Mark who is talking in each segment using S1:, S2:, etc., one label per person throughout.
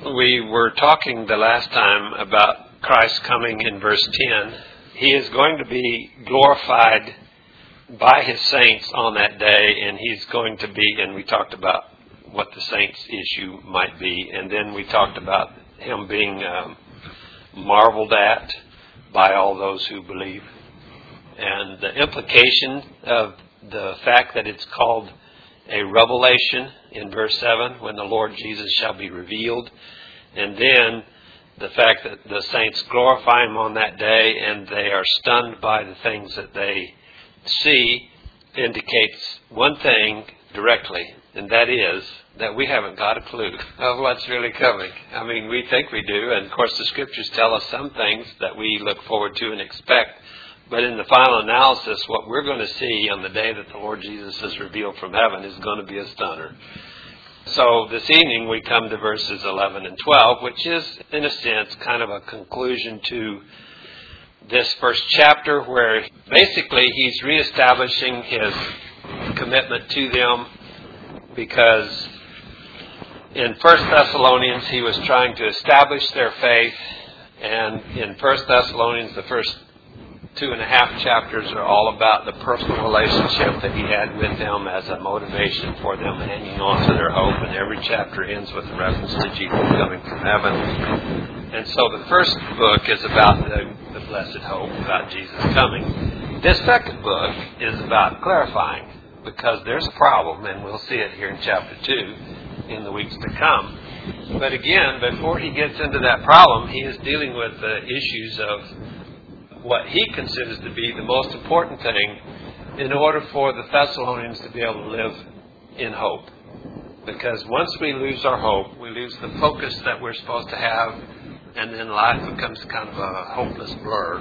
S1: We were talking the last time about Christ coming in verse 10. He is going to be glorified by His saints on that day, and He's going to be, and we talked about what the saints' issue might be, and then we talked about Him being marveled at by all those who believe. And the implication of the fact that it's called a revelation in verse 7, when the Lord Jesus shall be revealed, and then the fact that the saints glorify Him on that day and they are stunned by the things that they see, indicates one thing directly, and that is that we haven't got a clue of what's really coming. I mean, we think we do, and of course the Scriptures tell us some things that we look forward to and expect, but in the final analysis, what we're going to see on the day that the Lord Jesus is revealed from heaven is going to be a stunner. So this evening we come to verses 11 and 12, which is, in a sense, kind of a conclusion to this first chapter, where basically he's reestablishing his commitment to them, because in 1 Thessalonians he was trying to establish their faith, and in 1 Thessalonians the first 2.5 chapters are all about the personal relationship that he had with them as a motivation for them hanging on to their hope, and every chapter ends with a reference to Jesus coming from heaven. And so the first book is about the blessed hope, about Jesus coming. This second book is about clarifying, because there's a problem, and we'll see it here in chapter 2 in the weeks to come. But again, before he gets into that problem, he is dealing with the issues of what he considers to be the most important thing in order for the Thessalonians to be able to live in hope. Because once we lose our hope, we lose the focus that we're supposed to have, and then life becomes kind of a hopeless blur,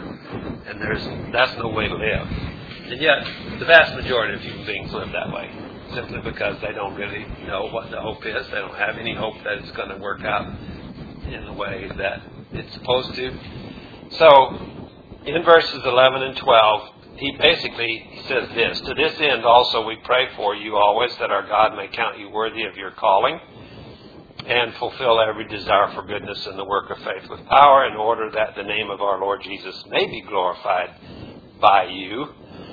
S1: and that's no way to live. And yet, the vast majority of human beings live that way, simply because they don't really know what the hope is. They don't have any hope that it's going to work out in the way that it's supposed to. So, in verses 11 and 12, he basically says this: "To this end also we pray for you always, that our God may count you worthy of your calling, and fulfill every desire for goodness in the work of faith with power, in order that the name of our Lord Jesus may be glorified by you,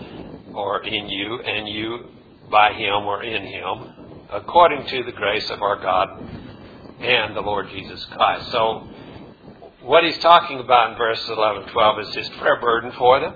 S1: or in you, and you by Him or in Him, according to the grace of our God and the Lord Jesus Christ." So, what he's talking about in verses 11 and 12 is his prayer burden for them.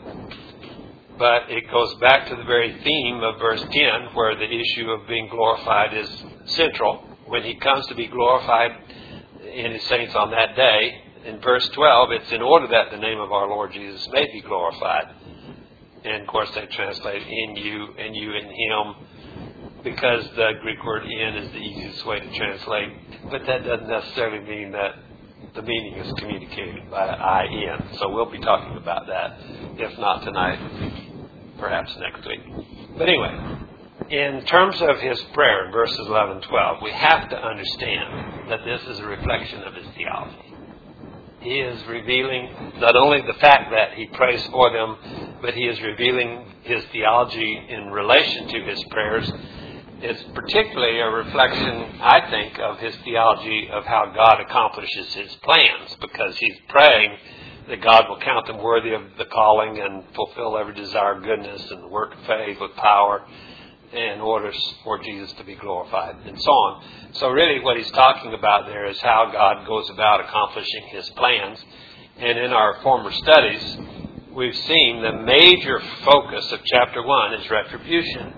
S1: But it goes back to the very theme of verse 10, where the issue of being glorified is central. When he comes to be glorified in his saints on that day, in verse 12, it's in order that the name of our Lord Jesus may be glorified. And of course they translate in you and you in Him, because the Greek word in is the easiest way to translate. But that doesn't necessarily mean that the meaning is communicated by I-N. So we'll be talking about that, if not tonight, perhaps next week. But anyway, in terms of his prayer in verses 11 and 12, we have to understand that this is a reflection of his theology. He is revealing not only the fact that he prays for them, but he is revealing his theology in relation to his prayers. It's particularly a reflection, I think, of his theology of how God accomplishes His plans, because he's praying that God will count them worthy of the calling and fulfill every desire of goodness and the work of faith with power in order for Jesus to be glorified, and so on. So really what he's talking about there is how God goes about accomplishing His plans. And in our former studies, we've seen the major focus of chapter 1 is retribution.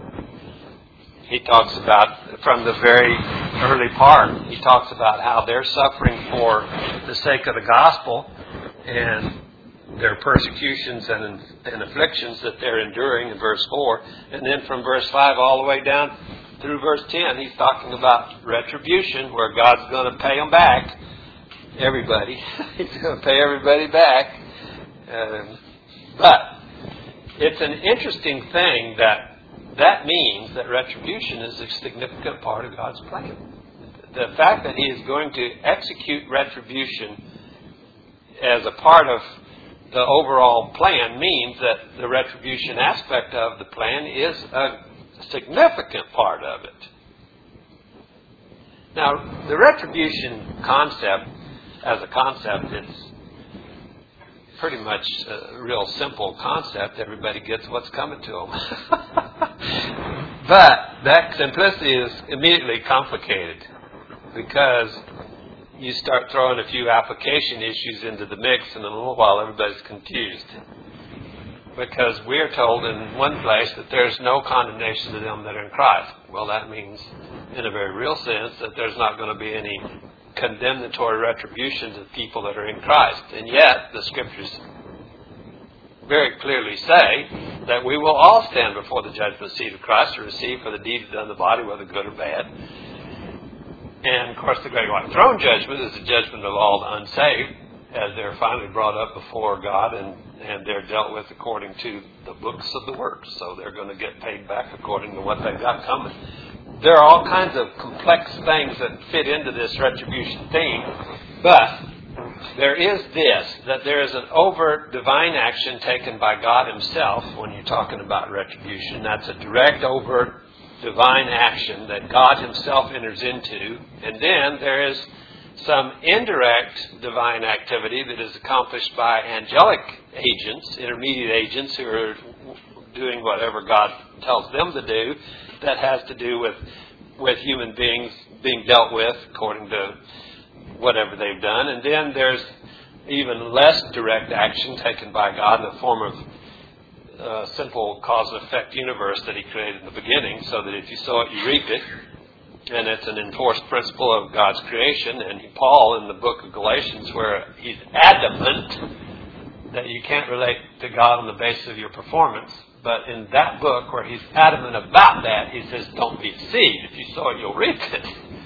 S1: He talks about, from the very early part, he talks about how they're suffering for the sake of the gospel and their persecutions and afflictions that they're enduring in verse 4. And then from verse 5 all the way down through verse 10, he's talking about retribution, where God's going to pay them back. Everybody. He's going to pay everybody back. But it's an interesting thing that means that retribution is a significant part of God's plan. The fact that He is going to execute retribution as a part of the overall plan means that the retribution aspect of the plan is a significant part of it. Now, the retribution concept, as a concept, it's pretty much a real simple concept. Everybody gets what's coming to them. But that simplicity is immediately complicated because you start throwing a few application issues into the mix, and in a little while everybody's confused. Because we're told in one place that there's no condemnation to them that are in Christ. Well, that means, in a very real sense, that there's not going to be any condemnatory retribution to people that are in Christ. And yet, the Scriptures very clearly say that we will all stand before the judgment seat of Christ to receive for the deeds done in the body, whether good or bad. And, of course, the great white throne judgment is the judgment of all the unsaved, as they're finally brought up before God, and they're dealt with according to the books of the works. So they're going to get paid back according to what they've got coming. There are all kinds of complex things that fit into this retribution theme, but there is this, that there is an overt divine action taken by God Himself when you're talking about retribution. That's a direct, overt divine action that God Himself enters into. And then there is some indirect divine activity that is accomplished by angelic agents, intermediate agents who are doing whatever God tells them to do, that has to do with human beings being dealt with according to whatever they've done. And then there's even less direct action taken by God in the form of simple cause and effect universe that He created in the beginning, so that if you sow it, you reap it. And it's an enforced principle of God's creation. And Paul, in the book of Galatians, where he's adamant that you can't relate to God on the basis of your performance, but in that book where he's adamant about that, he says, don't be deceived. If you sow it, you'll reap it.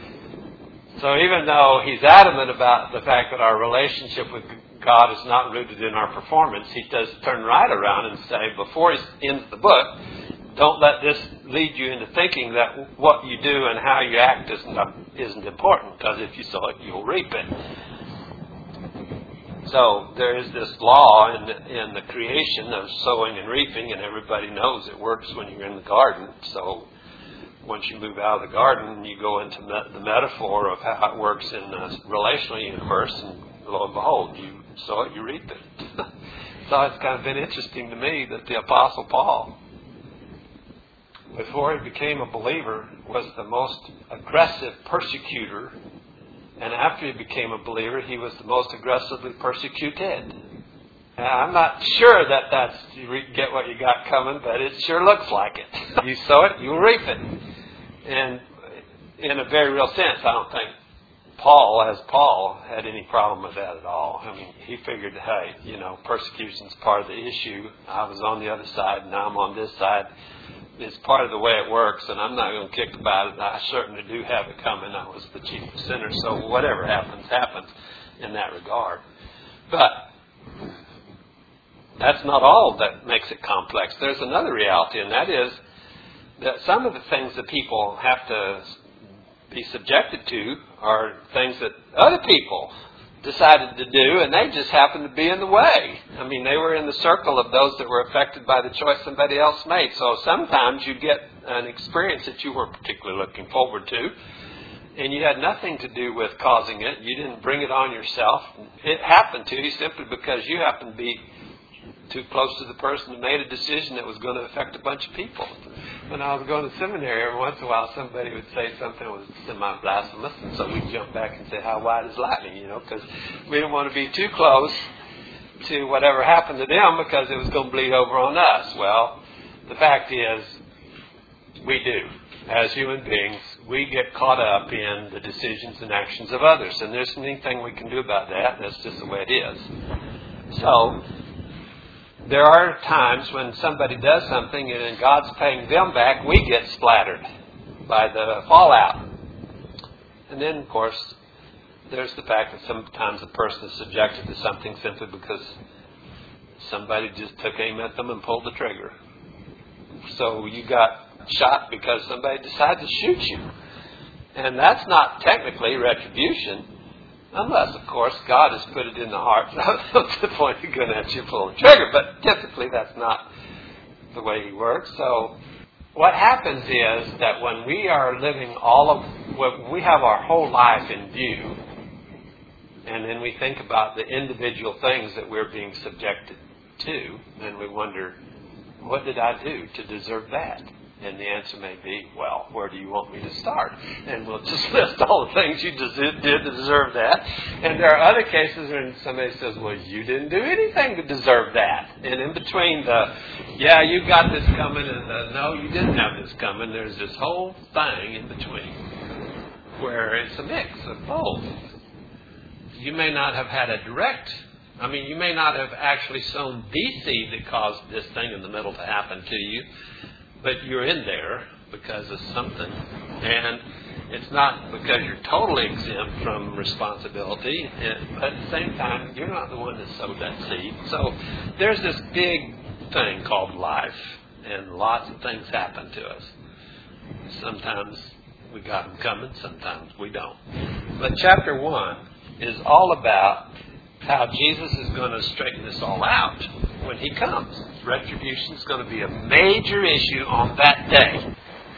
S1: So even though he's adamant about the fact that our relationship with God is not rooted in our performance, he does turn right around and say, before he ends the book, don't let this lead you into thinking that what you do and how you act isn't important, because if you sow it, you'll reap it. So there is this law in the creation of sowing and reaping, and everybody knows it works when you're in the garden. So once you move out of the garden, you go into the metaphor of how it works in the relational universe, and lo and behold, you sow it, you reap it. So it's kind of been interesting to me that the Apostle Paul, before he became a believer, was the most aggressive persecutor. And after he became a believer, he was the most aggressively persecuted. And I'm not sure that that's you get what you got coming, but it sure looks like it. You sow it, you'll reap it. And in a very real sense, I don't think Paul had any problem with that at all. I mean, he figured, hey, persecution's part of the issue. I was on the other side, now I'm on this side. It's part of the way it works, and I'm not going to kick about it. I certainly do have it coming. I was the chief of sinners, so whatever happens, happens in that regard. But that's not all that makes it complex. There's another reality, and that is that some of the things that people have to be subjected to are things that other people decided to do, and they just happened to be in the way. I mean, they were in the circle of those that were affected by the choice somebody else made. So sometimes you get an experience that you weren't particularly looking forward to, and you had nothing to do with causing it. You didn't bring it on yourself. It happened to you simply because you happened to be too close to the person who made a decision that was going to affect a bunch of people. When I was going to seminary, every once in a while somebody would say something that was semi-blasphemous, and so we'd jump back and say, how wide is lightning, because we didn't want to be too close to whatever happened to them because it was going to bleed over on us. Well, the fact is, we do. As human beings, we get caught up in the decisions and actions of others, and there's anything we can do about that. That's just the way it is. So there are times when somebody does something and God's paying them back, we get splattered by the fallout. And then, of course, there's the fact that sometimes a person is subjected to something simply because somebody just took aim at them and pulled the trigger. So you got shot because somebody decided to shoot you. And that's not technically retribution. Unless, of course, God has put it in the heart to the point of going at you, pull the trigger. But typically that's not the way He works. So what happens is that when we are living when we have our whole life in view, and then we think about the individual things that we're being subjected to, then we wonder, what did I do to deserve that? And the answer may be, well, where do you want me to start? And we'll just list all the things you did to deserve that. And there are other cases when somebody says, well, you didn't do anything to deserve that. And in between the, yeah, you got this coming, and the, no, you didn't have this coming, there's this whole thing in between where it's a mix of both. You may not have had you may not have actually sown the seed that caused this thing in the middle to happen to you, but you're in there because of something. And it's not because you're totally exempt from responsibility, but at the same time, you're not the one that sowed that seed. So there's this big thing called life, and lots of things happen to us. Sometimes we got them coming, sometimes we don't. But chapter 1 is all about how Jesus is going to straighten this all out when he comes. Retribution is going to be a major issue on that day.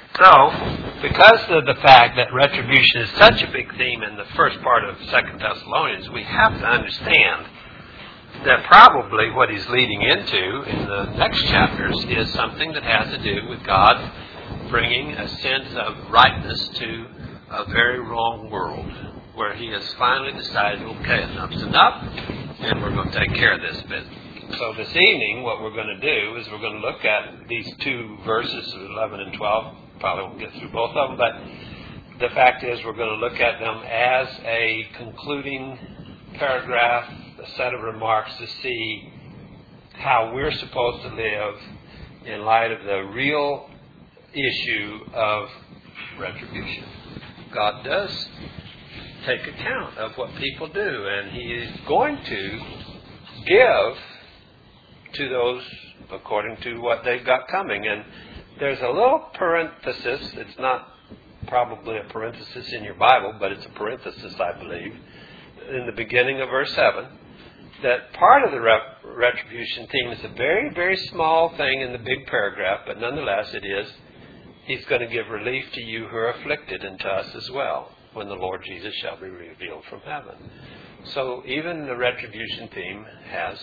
S1: So, because of the fact that retribution is such a big theme in the first part of 2 Thessalonians, we have to understand that probably what he's leading into in the next chapters is something that has to do with God bringing a sense of rightness to a very wrong world, where he has finally decided, okay, enough's enough, and we're going to take care of this bit. So this evening, what we're going to do is we're going to look at these two verses, 11 and 12. Probably won't get through both of them, but the fact is we're going to look at them as a concluding paragraph, a set of remarks to see how we're supposed to live in light of the real issue of retribution. God does take account of what people do, and he is going to give to those according to what they've got coming. And there's a little parenthesis. It's not probably a parenthesis in your Bible, but it's a parenthesis, I believe, in the beginning of verse 7, that part of the retribution theme is a very, very small thing in the big paragraph, but nonetheless it is, he's going to give relief to you who are afflicted, and to us as well, when the Lord Jesus shall be revealed from heaven. So even the retribution theme has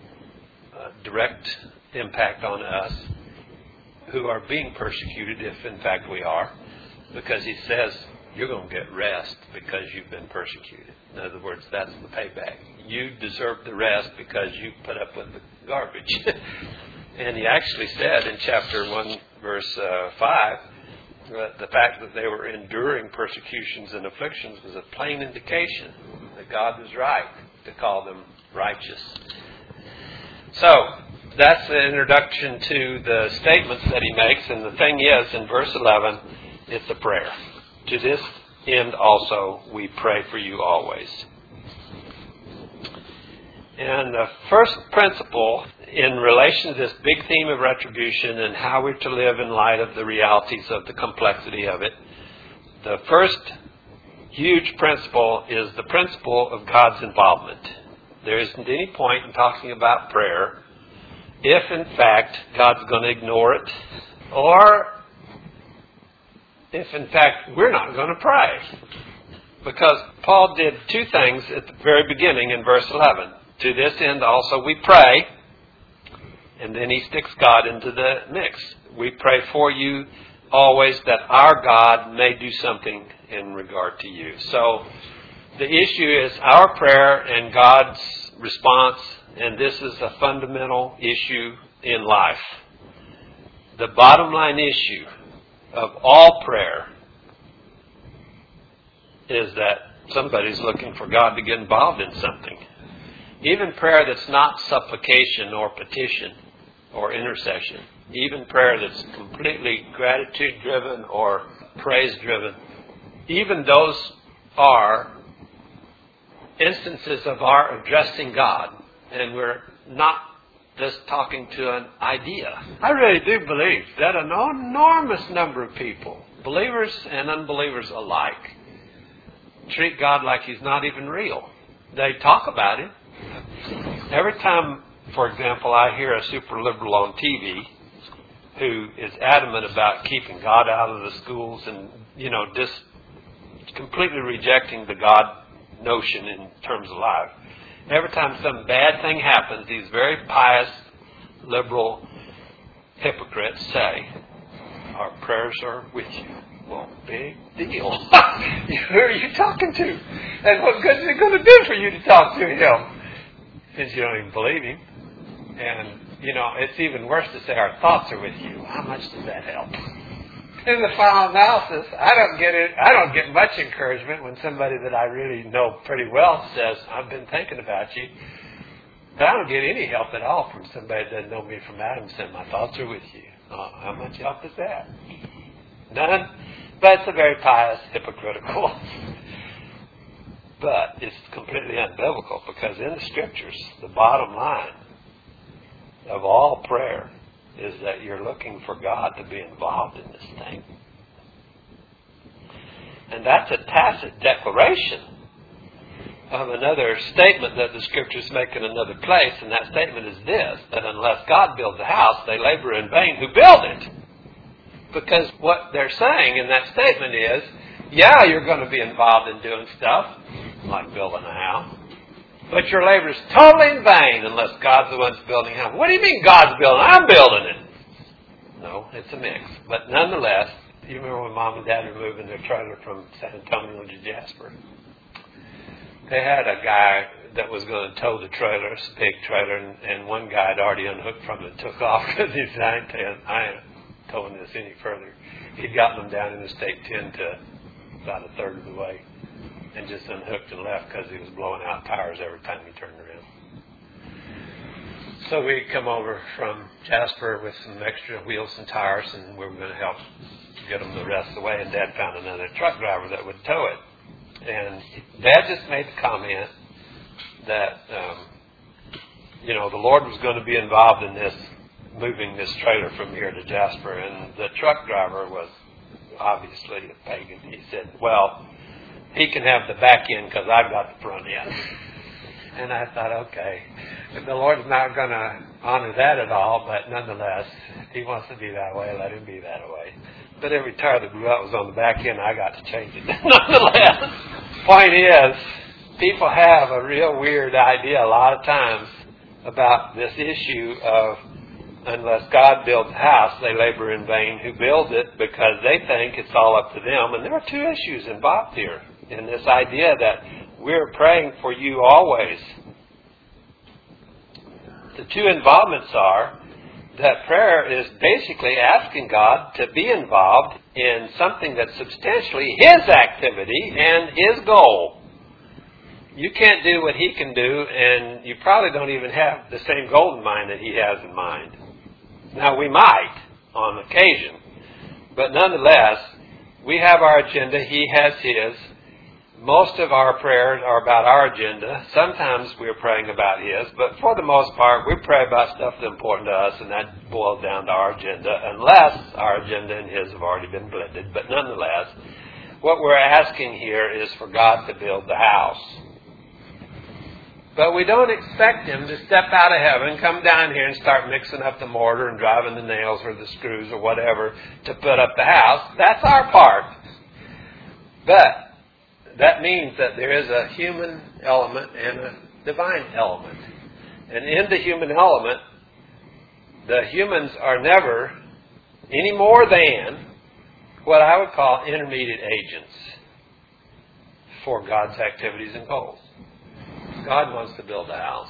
S1: a direct impact on us who are being persecuted, if in fact we are, because he says you're going to get rest because you've been persecuted. In other words, that's the payback. You deserve the rest because you put up with the garbage. And he actually said in chapter 1, verse 5, the fact that they were enduring persecutions and afflictions was a plain indication that God was right to call them righteous. So, that's the introduction to the statements that he makes. And the thing is, in verse 11, it's a prayer. To this end also we pray for you always. And the first principle in relation to this big theme of retribution and how we're to live in light of the realities of the complexity of it, the first huge principle is the principle of God's involvement. There isn't any point in talking about prayer if, in fact, God's going to ignore it, or if, in fact, we're not going to pray. Because Paul did two things at the very beginning in verse 11. To this end also we pray, and then he sticks God into the mix. We pray for you always that our God may do something in regard to you. So the issue is our prayer and God's response, and this is a fundamental issue in life. The bottom line issue of all prayer is that somebody's looking for God to get involved in something. Even prayer that's not supplication or petition or intercession, even prayer that's completely gratitude-driven or praise-driven, even those are instances of our addressing God, and we're not just talking to an idea. I really do believe that an enormous number of people, believers and unbelievers alike, treat God like he's not even real. They talk about him. Every time, for example, I hear a super liberal on TV, who is adamant about keeping God out of the schools and, just completely rejecting the God notion in terms of life. Every time some bad thing happens, these very pious, liberal hypocrites say, our prayers are with you. Well, big deal. Who are you talking to? And what good is it going to do for you to talk to him? Since you don't even believe him. And, it's even worse to say our thoughts are with you. How much does that help? In the final analysis, I don't get much encouragement when somebody that I really know pretty well says, I've been thinking about you. But I don't get any help at all from somebody that doesn't know me from Adam saying, my thoughts are with you. How much help is that? None. But it's a very pious, hypocritical. But it's completely unbiblical because in the Scriptures, the bottom line of all prayer is that you're looking for God to be involved in this thing. And that's a tacit declaration of another statement that the Scriptures make in another place, and that statement is this, that unless God builds a house, they labor in vain who build it. Because what they're saying in that statement is, yeah, you're going to be involved in doing stuff, like building a house, but your labor is totally in vain unless God's the one that's building a house. What do you mean God's building? I'm building it. No, it's a mix. But nonetheless, you remember when Mom and Dad were moving their trailer from San Antonio to Jasper? They had a guy that was going to tow the trailer, it's a big trailer, and one guy had already unhooked from it and took off because he said, I ain't towing this any further. He'd gotten them down Interstate 10 to about a third of the way and just unhooked and left because he was blowing out tires every time he turned around. So we come over from Jasper with some extra wheels and tires, and we were going to help get them the rest of the way, and Dad found another truck driver that would tow it. And Dad just made the comment that, the Lord was going to be involved in this, moving this trailer from here to Jasper. And the truck driver was obviously a pagan. He said, well, he can have the back end because I've got the front end. And I thought, okay, the Lord's not going to honor that at all, but nonetheless, he wants to be that way, let him be that way. But every tire that blew out was on the back end. I got to change it. Nonetheless, point is, people have a real weird idea a lot of times about this issue of unless God builds a house, they labor in vain who build it, because they think it's all up to them. And there are two issues involved here in this idea that we're praying for you always. The two involvements are that prayer is basically asking God to be involved in something that's substantially His activity and His goal. You can't do what He can do, and you probably don't even have the same goal in mind that He has in mind. Now, we might on occasion, but nonetheless, we have our agenda, He has His. Most of our prayers are about our agenda. Sometimes we're praying about His, but for the most part, we pray about stuff that's important to us, and that boils down to our agenda, unless our agenda and His have already been blended. But nonetheless, what we're asking here is for God to build the house. But we don't expect Him to step out of heaven, come down here and start mixing up the mortar and driving the nails or the screws or whatever to put up the house. That's our part. But that means that there is a human element and a divine element. And in the human element, the humans are never any more than what I would call intermediate agents for God's activities and goals. God wants to build a house.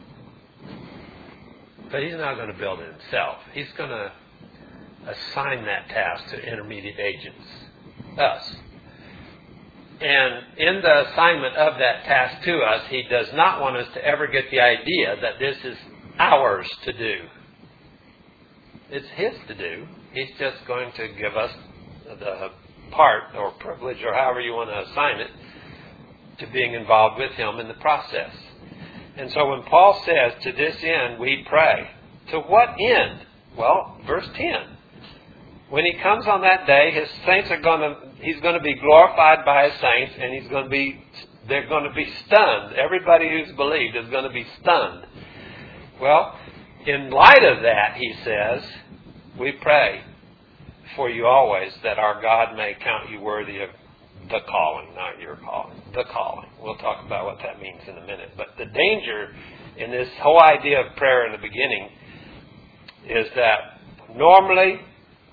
S1: But He's not going to build it Himself. He's going to assign that task to intermediate agents, us. And in the assignment of that task to us, He does not want us to ever get the idea that this is ours to do. It's His to do. He's just going to give us the part or privilege or however you want to assign it to being involved with Him in the process. And so when Paul says, to this end we pray, to what end? Well, verse 10. When He comes on that day, His saints He's going to be glorified by His saints, and they're going to be stunned. Everybody who's believed is going to be stunned. Well, in light of that, he says, we pray for you always, that our God may count you worthy of the calling, not your calling, the calling. We'll talk about what that means in a minute. But the danger in this whole idea of prayer in the beginning is that normally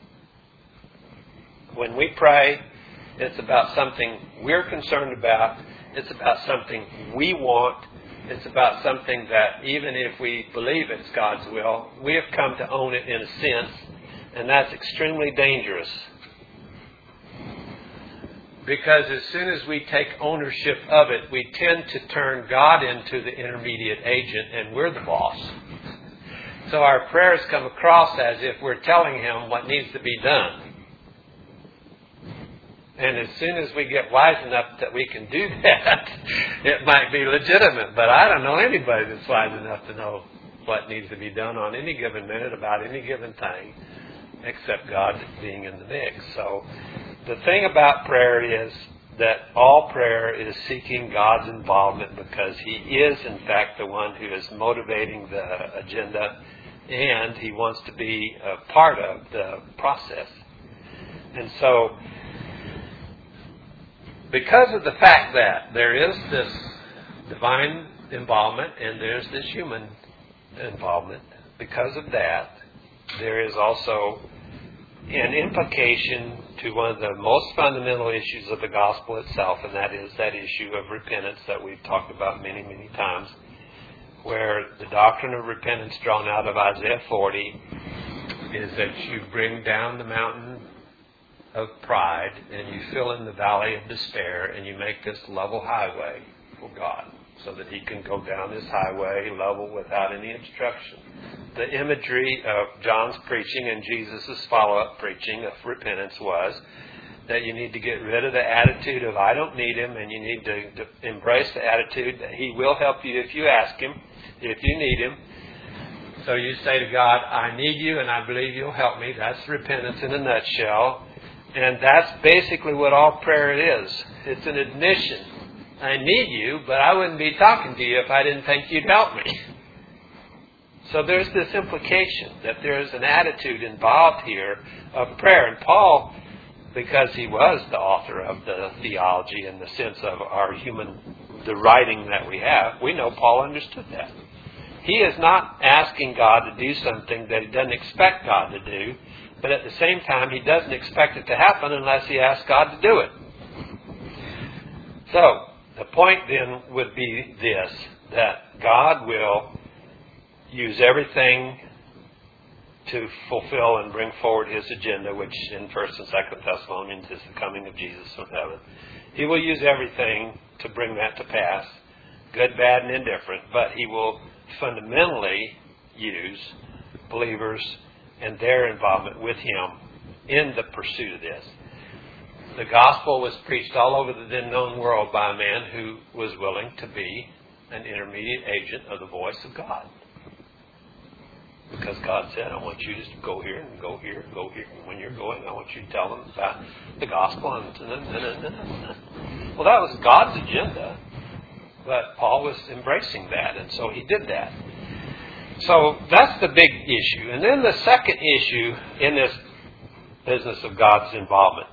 S1: when we pray, it's about something we're concerned about. It's about something we want. It's about something that even if we believe it's God's will, we have come to own it in a sense, and that's extremely dangerous. Because as soon as we take ownership of it, we tend to turn God into the intermediate agent, and we're the boss. So our prayers come across as if we're telling Him what needs to be done. And as soon as we get wise enough that we can do that, it might be legitimate. But I don't know anybody that's wise enough to know what needs to be done on any given minute about any given thing, except God being in the mix. So the thing about prayer is that all prayer is seeking God's involvement, because He is, in fact, the one who is motivating the agenda, and He wants to be a part of the process. And so, because of the fact that there is this divine involvement and there's this human involvement, because of that, there is also an implication to one of the most fundamental issues of the gospel itself, and that is that issue of repentance that we've talked about many, many times, where the doctrine of repentance drawn out of Isaiah 40 is that you bring down the mountain of pride and you fill in the valley of despair, and you make this level highway for God so that He can go down this highway level without any obstruction. The imagery of John's preaching and Jesus' follow-up preaching of repentance was that you need to get rid of the attitude of I don't need Him, and you need to embrace the attitude that He will help you if you ask Him, if you need Him. So you say to God, I need You and I believe You'll help me. That's repentance in a nutshell. And that's basically what all prayer is. It's an admission. I need You, but I wouldn't be talking to You if I didn't think You'd help me. So there's this implication that there's an attitude involved here of prayer. And Paul, because he was the author of the theology in the sense of the writing that we have, we know Paul understood that. He is not asking God to do something that He doesn't expect God to do, but at the same time, He doesn't expect it to happen unless He asks God to do it. So, the point then would be this, that God will use everything to fulfill and bring forward His agenda, which in 1st and 2nd Thessalonians is the coming of Jesus from heaven. He will use everything to bring that to pass, good, bad, and indifferent, but He will fundamentally use believers and their involvement with Him in the pursuit of this. The gospel was preached all over the then known world by a man who was willing to be an intermediate agent of the voice of God. Because God said, I want you to go here and go here and go here. And when you're going, I want you to tell them about the gospel. Well, that was God's agenda. But Paul was embracing that, and so he did that. So that's the big issue. And then the second issue in this business of God's involvement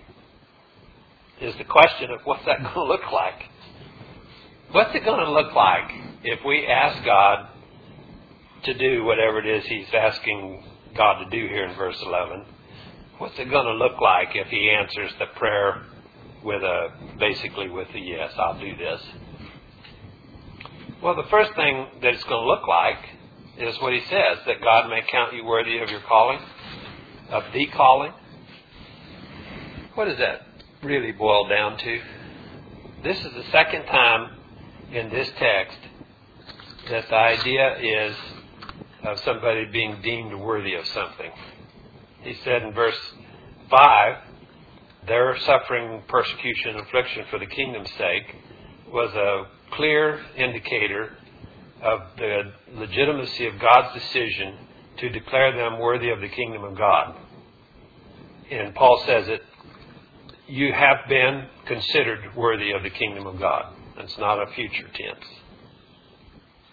S1: is the question of what's that going to look like? What's it going to look like if we ask God to do whatever it is He's asking God to do here in verse 11? What's it going to look like if He answers the prayer basically with a yes, I'll do this? Well, the first thing that it's going to look like is what He says, that God may count you worthy of your calling, of the calling. What does that really boil down to? This is the second time in this text that the idea is of somebody being deemed worthy of something. He said in verse 5, their suffering, persecution, and affliction for the kingdom's sake was a clear indicator of the legitimacy of God's decision to declare them worthy of the kingdom of God. And Paul says it, you have been considered worthy of the kingdom of God. It's not a future tense.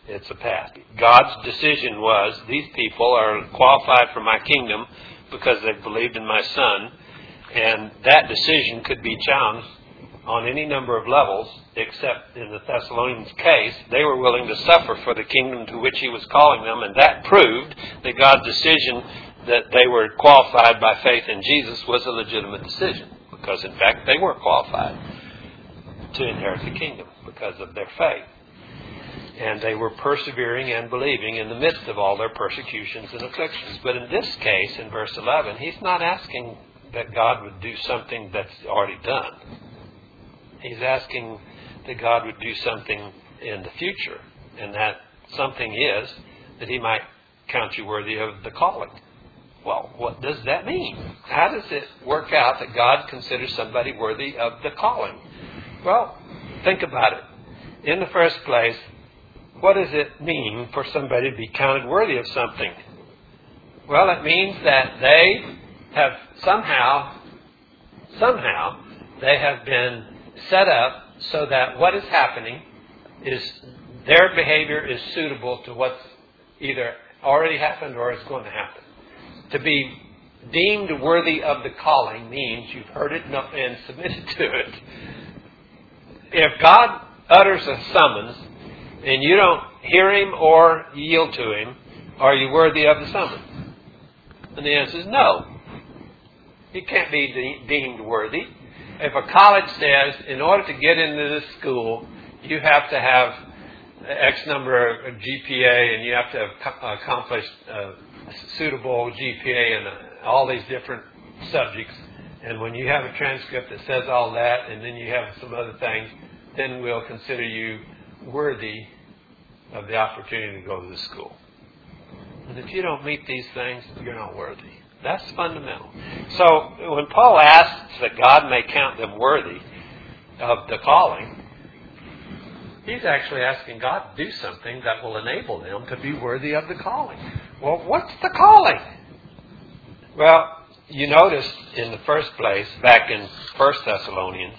S1: It's a path. God's decision was, these people are qualified for my kingdom because they've believed in my Son. And that decision could be challenged on any number of levels, except in the Thessalonians' case, they were willing to suffer for the kingdom to which he was calling them, and that proved that God's decision that they were qualified by faith in Jesus was a legitimate decision, because in fact they were qualified to inherit the kingdom because of their faith. And they were persevering and believing in the midst of all their persecutions and afflictions. But in this case, in verse 11, he's not asking that God would do something that's already done. He's asking that God would do something in the future. And that something is that he might count you worthy of the calling. Well, what does that mean? How does it work out that God considers somebody worthy of the calling? Well, think about it. In the first place, what does it mean for somebody to be counted worthy of something? Well, it means that they have somehow they have been set up so that what is happening is their behavior is suitable to what's either already happened or is going to happen. To be deemed worthy of the calling means you've heard it and submitted to it. If God utters a summons and you don't hear him or yield to him, are you worthy of the summons? And the answer is no. You can't be deemed worthy. If a college says, in order to get into this school, you have to have X number of GPA and you have to have accomplished suitable GPA in all these different subjects, and when you have a transcript that says all that, and then you have some other things, then we'll consider you worthy of the opportunity to go to the school. And if you don't meet these things, you're not worthy. That's fundamental. So when Paul asks that God may count them worthy of the calling, he's actually asking God to do something that will enable them to be worthy of the calling. Well, what's the calling? Well, you notice in the first place, back in 1 Thessalonians,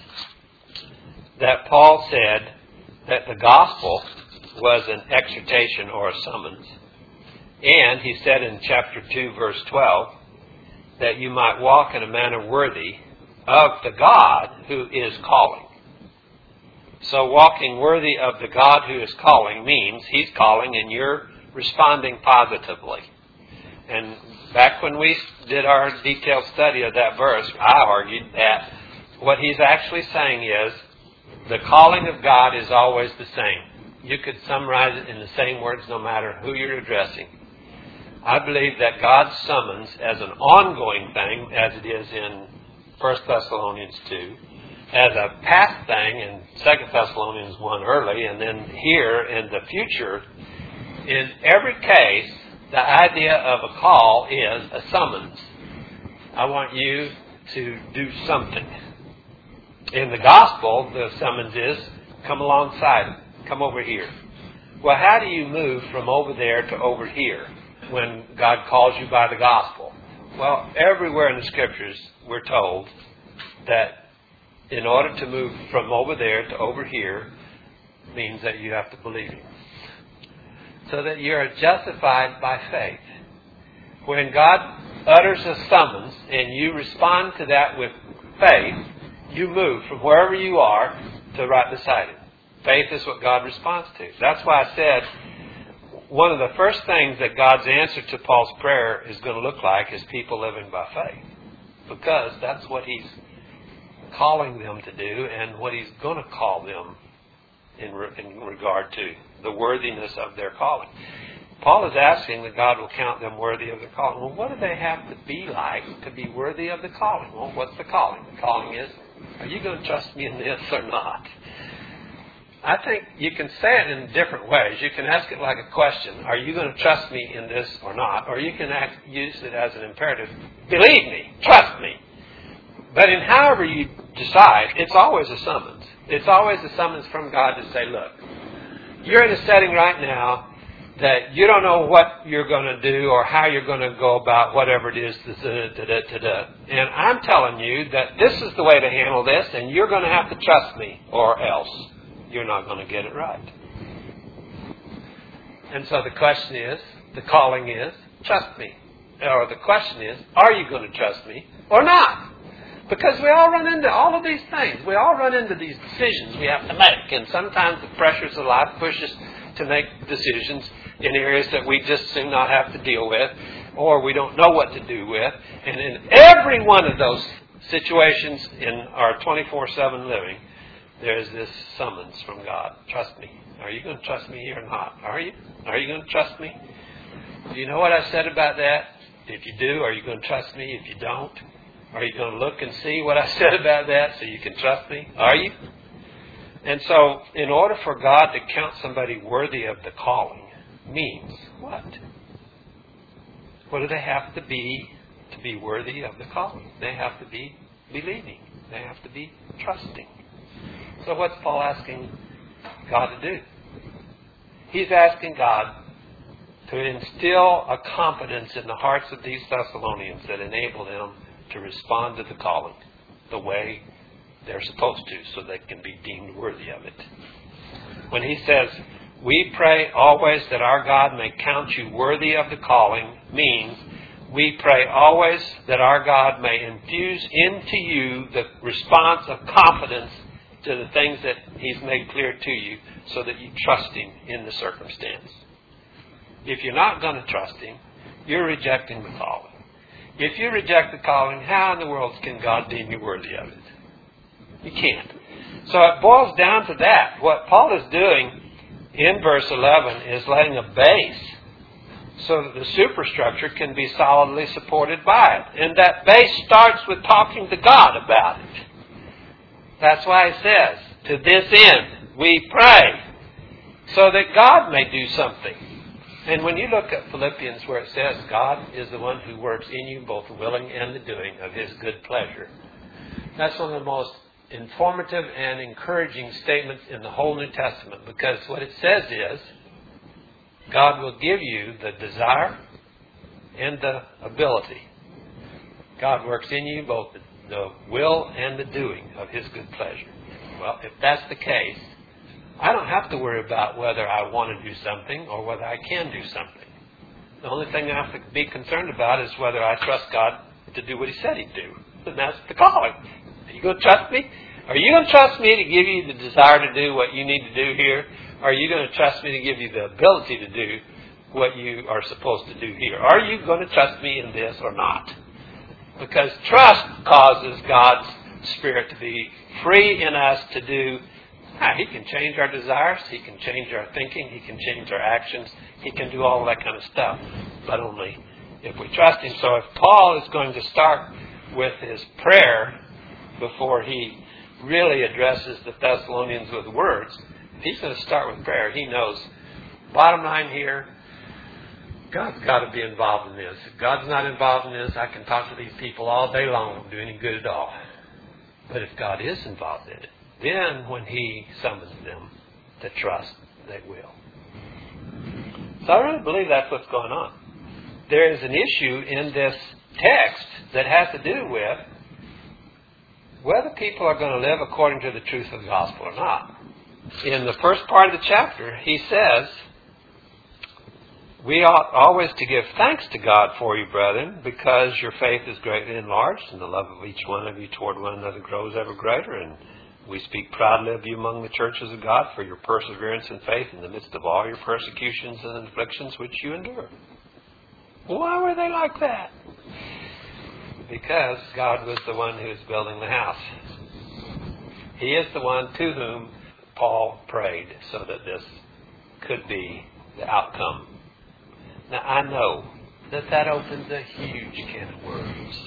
S1: that Paul said that the gospel was an exhortation or a summons. And he said in chapter 2, verse 12, that you might walk in a manner worthy of the God who is calling. So walking worthy of the God who is calling means he's calling and you're responding positively. And back when we did our detailed study of that verse, I argued that what he's actually saying is the calling of God is always the same. You could summarize it in the same words no matter who you're addressing. I believe that God's summons as an ongoing thing, as it is in 1 Thessalonians 2, as a past thing in 2 Thessalonians 1 early, and then here in the future. In every case, the idea of a call is a summons. I want you to do something. In the gospel, the summons is, come alongside, come over here. Well, how do you move from over there to over here when God calls you by the gospel? Well, everywhere in the Scriptures, we're told that in order to move from over there to over here means that you have to believe Him. So that you are justified by faith. When God utters a summons and you respond to that with faith, you move from wherever you are to right beside Him. Faith is what God responds to. That's why I said one of the first things that God's answer to Paul's prayer is going to look like is people living by faith. Because that's what He's calling them to do and what He's going to call them in regard to the worthiness of their calling. Paul is asking that God will count them worthy of the calling. Well, what do they have to be like to be worthy of the calling? Well, what's the calling? The calling is, are you going to trust me in this or not? I think you can say it in different ways. You can ask it like a question. Are you going to trust me in this or not? Or you can use it as an imperative. Believe me. Trust me. But in however you decide, it's always a summons. It's always a summons from God to say, look, you're in a setting right now that you don't know what you're going to do or how you're going to go about whatever it is. And I'm telling you that this is the way to handle this, and you're going to have to trust me, or else you're not going to get it right. And so the question is, the calling is, trust me. Or the question is, are you going to trust me or not? Because we all run into all of these things. We all run into these decisions we have to make. And sometimes the pressures of life push us to make decisions in areas that we just do not have to deal with, or we don't know what to do with. And in every one of those situations in our 24/7 living, there's this summons from God. Trust me. Are you going to trust me or not? Are you? Are you going to trust me? Do you know what I said about that? If you do, are you going to trust me? If you don't, are you going to look and see what I said about that so you can trust me? Are you? And so, in order for God to count somebody worthy of the calling means what? What do they have to be worthy of the calling? They have to be believing. They have to be trusting. So what's Paul asking God to do? He's asking God to instill a confidence in the hearts of these Thessalonians that enable them to respond to the calling the way they're supposed to, so they can be deemed worthy of it. When he says, we pray always that our God may count you worthy of the calling, means we pray always that our God may infuse into you the response of confidence to the things that he's made clear to you, so that you trust him in the circumstance. If you're not going to trust him, you're rejecting the calling. If you reject the calling, how in the world can God deem you worthy of it? You can't. So it boils down to that. What Paul is doing in verse 11 is laying a base so that the superstructure can be solidly supported by it. And that base starts with talking to God about it. That's why he says, to this end we pray, so that God may do something. And when you look at Philippians where it says God is the one who works in you both the willing and the doing of his good pleasure, that's one of the most informative and encouraging statements in the whole New Testament, because what it says is God will give you the desire and the ability. God works in you both the will and the doing of his good pleasure. Well, if that's the case, I don't have to worry about whether I want to do something or whether I can do something. The only thing I have to be concerned about is whether I trust God to do what he said he'd do. And that's the calling. Are you going to trust me? Are you going to trust me to give you the desire to do what you need to do here? Or are you going to trust me to give you the ability to do what you are supposed to do here? Are you going to trust me in this or not? Because trust causes God's Spirit to be free in us to do. He can change our desires. He can change our thinking. He can change our actions. He can do all that kind of stuff. But only if we trust him. So if Paul is going to start with his prayer before he really addresses the Thessalonians with words, he's going to start with prayer. He knows, bottom line here, God's got to be involved in this. If God's not involved in this, I can talk to these people all day long. It won't do any good at all. But if God is involved in it, then when he summons them to trust, they will. So I really believe that's what's going on. There is an issue in this text that has to do with whether people are going to live according to the truth of the gospel or not. In the first part of the chapter, he says, we ought always to give thanks to God for you, brethren, because your faith is greatly enlarged, and the love of each one of you toward one another grows ever greater. And we speak proudly of you among the churches of God for your perseverance and faith in the midst of all your persecutions and afflictions which you endure. Why were they like that? Because God was the one who was building the house. He is the one to whom Paul prayed so that this could be the outcome. Now, I know that opens a huge can of worms.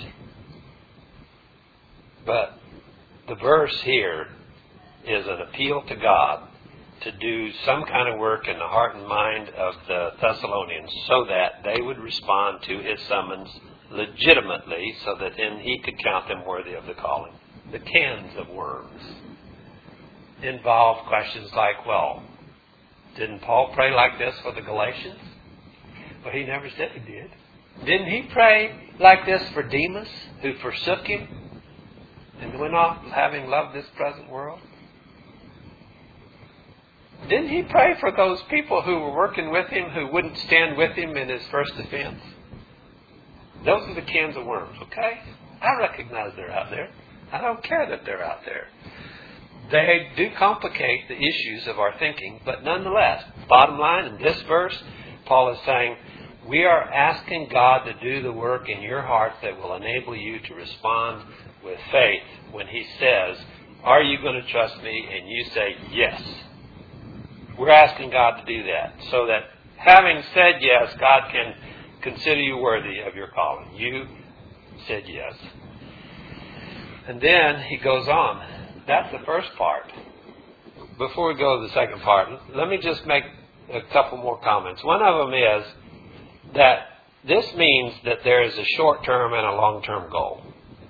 S1: But the verse here is an appeal to God to do some kind of work in the heart and mind of the Thessalonians so that they would respond to his summons legitimately, so that then he could count them worthy of the calling. The cans of worms involve questions like, well, didn't Paul pray like this for the Galatians? Well, he never said he did. Didn't he pray like this for Demas, who forsook him and went off having loved this present world? Didn't he pray for those people who were working with him who wouldn't stand with him in his first defense? Those are the cans of worms, okay? I recognize they're out there. I don't care that they're out there. They do complicate the issues of our thinking, but nonetheless, bottom line in this verse, Paul is saying, we are asking God to do the work in your heart that will enable you to respond with faith when he says, are you going to trust me? And you say, yes. We're asking God to do that so that having said yes, God can consider you worthy of your calling. You said yes. And then he goes on. That's the first part. Before we go to the second part, let me just make a couple more comments. One of them is that this means that there is a short-term and a long-term goal.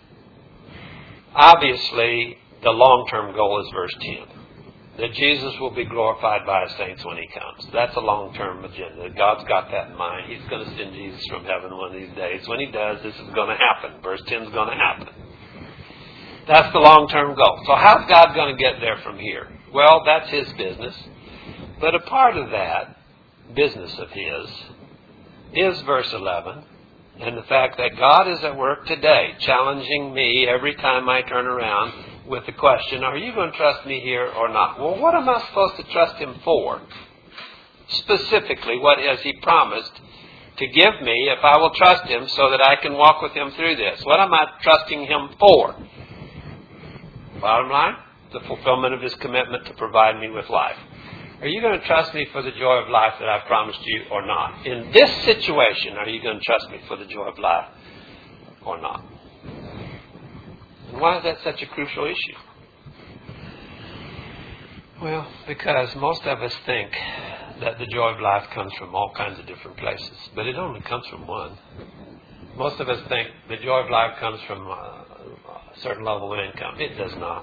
S1: Obviously, the long-term goal is verse 10. That Jesus will be glorified by his saints when he comes. That's a long-term agenda. God's got that in mind. He's going to send Jesus from heaven one of these days. When he does, this is going to happen. Verse 10 is going to happen. That's the long-term goal. So how's God going to get there from here? Well, that's his business. But a part of that business of his is verse 11 and the fact that God is at work today, challenging me every time I turn around with the question, are you going to trust me here or not? Well, what am I supposed to trust him for? Specifically, what has he promised to give me if I will trust him so that I can walk with him through this? What am I trusting him for? Bottom line, the fulfillment of his commitment to provide me with life. Are you going to trust me for the joy of life that I've promised you or not? In this situation, are you going to trust me for the joy of life or not? And why is that such a crucial issue? Well, because most of us think that the joy of life comes from all kinds of different places, but it only comes from one. Most of us think the joy of life comes from a certain level of income. It does not.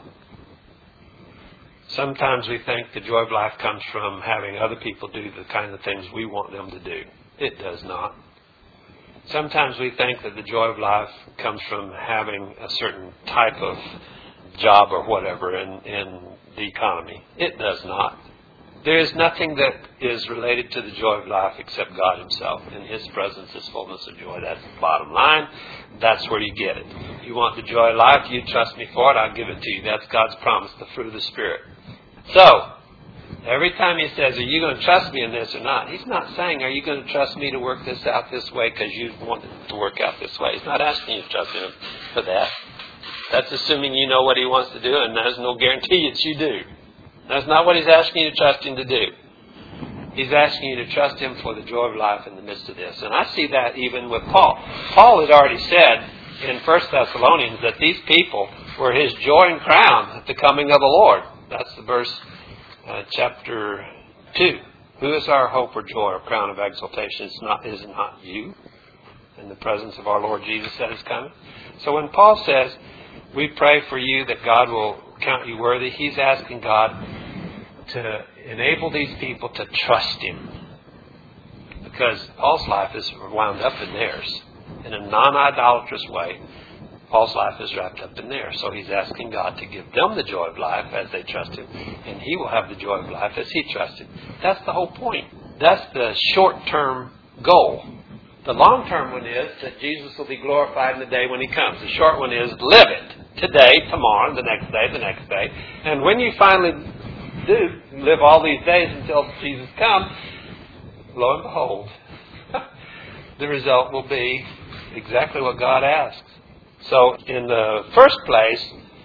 S1: Sometimes we think the joy of life comes from having other people do the kind of things we want them to do. It does not. Sometimes we think that the joy of life comes from having a certain type of job or whatever in the economy. It does not. There is nothing that is related to the joy of life except God himself. In his presence is fullness of joy. That's the bottom line. That's where you get it. You want the joy of life? You trust me for it, I'll give it to you. That's God's promise, the fruit of the Spirit. So, every time he says, are you going to trust me in this or not? He's not saying, are you going to trust me to work this out this way because you want it to work out this way. He's not asking you to trust him for that. That's assuming you know what he wants to do, and there's no guarantee that you do. That's not what he's asking you to trust him to do. He's asking you to trust him for the joy of life in the midst of this. And I see that even with Paul. Paul had already said in 1 Thessalonians that these people were his joy and crown at the coming of the Lord. That's the verse, chapter 2. Who is our hope or joy or crown of exaltation? Is it not you in the presence of our Lord Jesus that is coming? So when Paul says, we pray for you that God will count you worthy, he's asking God to enable these people to trust him. Because Paul's life is wound up in theirs. In a non-idolatrous way, Paul's life is wrapped up in theirs. So he's asking God to give them the joy of life as they trust him. And he will have the joy of life as he trusts him. That's the whole point. That's the short-term goal. The long-term one is that Jesus will be glorified in the day when he comes. The short one is live it. Today, tomorrow, the next day. And when you finally do live all these days until Jesus comes, lo and behold, the result will be exactly what God asks. So in the first place,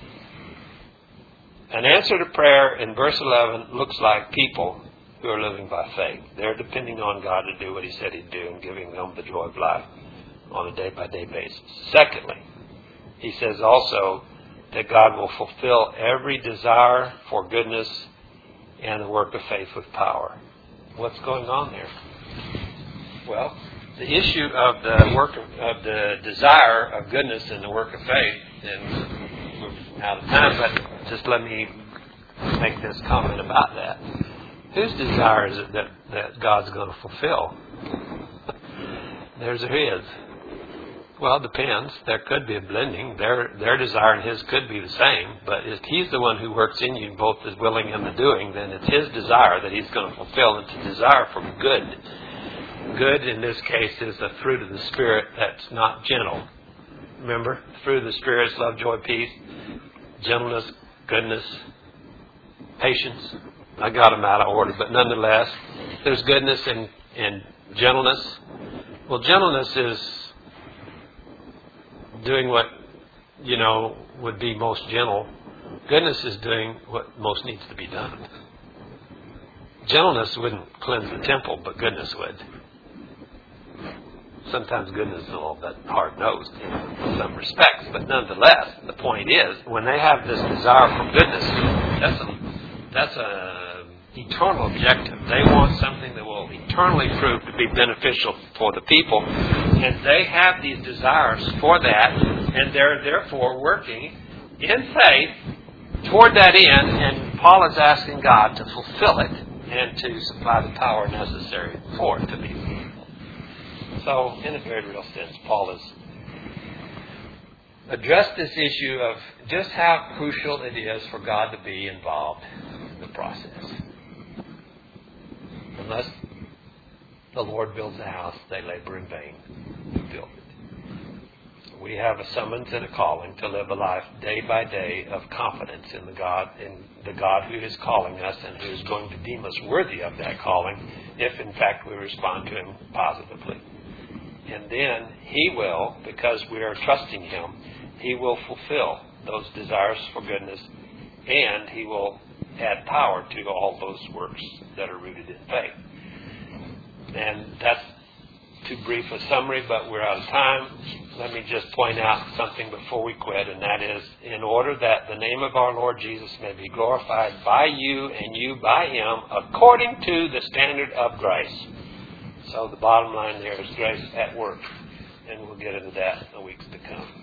S1: an answer to prayer in verse 11 looks like people who are living by faith. They're depending on God to do what he said he'd do and giving them the joy of life on a day-by-day basis. Secondly, he says also that God will fulfill every desire for goodness and the work of faith with power. What's going on there? Well, the issue of the work of the desire of goodness and the work of faith, and we're out of time, but just let me make this comment about that. Whose desire is it that God's going to fulfill? There's his. Well, it depends. There could be a blending. Their desire and his could be the same, but if he's the one who works in you, both the willing and the doing, then it's his desire that he's going to fulfill, and to desire for good. Good, in this case, is a fruit of the Spirit that's not gentle. Remember, the fruit of the Spirit is love, joy, peace, gentleness, goodness, patience. I got them out of order, but nonetheless, there's goodness and gentleness. Well, gentleness is doing what, would be most gentle. Goodness is doing what most needs to be done. Gentleness wouldn't cleanse the temple, but goodness would. Sometimes goodness is a little bit hard-nosed in some respects, but nonetheless, the point is, when they have this desire for goodness, that's a eternal objective. They want something that will eternally prove to be beneficial for the people, and they have these desires for that, and they're therefore working in faith toward that end, and Paul is asking God to fulfill it and to supply the power necessary for it to be fulfilled. So, in a very real sense, Paul has addressed this issue of just how crucial it is for God to be involved in the process. Unless the Lord builds a house, they labor in vain to build it. We have a summons and a calling to live a life day by day of confidence in the God who is calling us and who is going to deem us worthy of that calling, if in fact we respond to Him positively. And then He will, because we are trusting Him, He will fulfill those desires for goodness, and He will add power to all those works that are rooted in faith. And that's too brief a summary, but we're out of time. Let me just point out something before we quit, and that is, in order that the name of our Lord Jesus may be glorified by you and you by Him according to the standard of grace. So the bottom line there is grace at work, and we'll get into that in the weeks to come.